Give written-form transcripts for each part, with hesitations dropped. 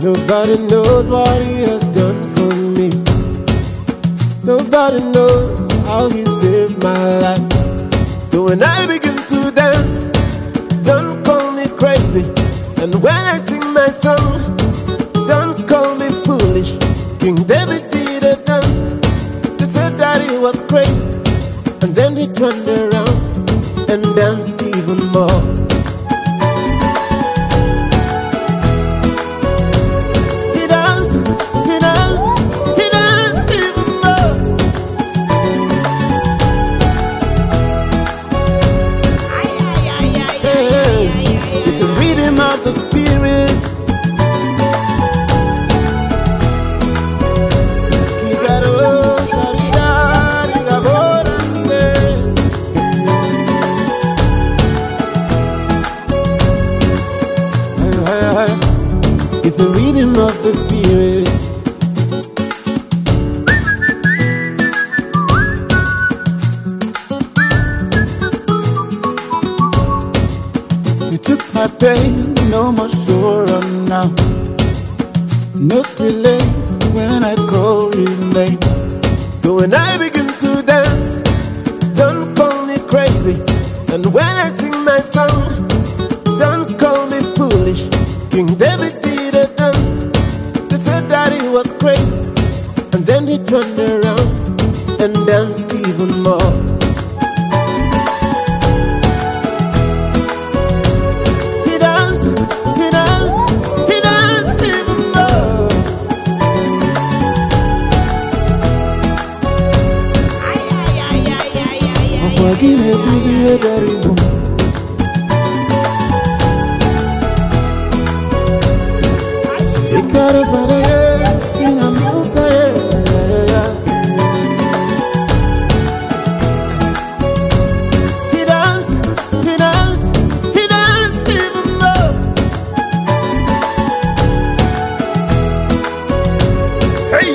Nobody knows what he has done for me. Nobody knows how he saved my life. So when I begin to dance, don't call me crazy. And when I sing my song, don't call me foolish. King David did a dance. They said that he was crazy, and then he turned around and danced even more. He danced even more. Hey, it's a rhythm of the spirit. It's a rhythm of the spirit. You took my pain, no more sorrow now. No delay when I call his name. So when I begin to dance, don't call me crazy. And when I sing my song, don't call me foolish. King David did a dance. They said that he was crazy, and then he turned around and danced even more. He danced even more. He danced even more. Hey,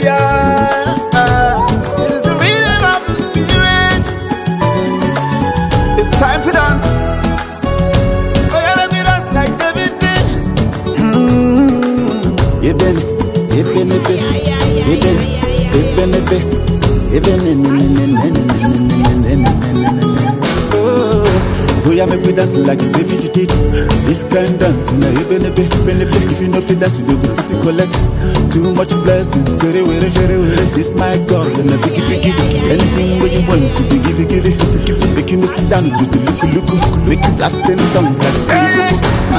it is the rhythm of the spirit. It's time to dance. Oh yeah, let me dance like David did. Oh yeah, make me dance like David you did. This kind dance, if you know fit dance, you do be fit to collect. Too much blessings, cherry with it. This my God, and a biggie. Anything where you want to be, give it. Make you sit down, just look. Make you blast in tongues like steady.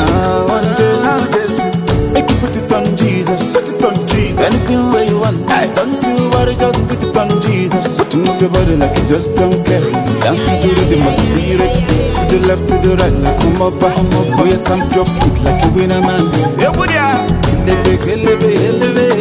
Make you put it on Jesus. Anything where you want, don't you worry, just put it on Jesus. Move your body like you just don't care. Dance to the rhythm of the spirit. To the left, to the right, like come up. Oh, you stamp your feet like a winner man. Yeah, good, yeah. Elevate.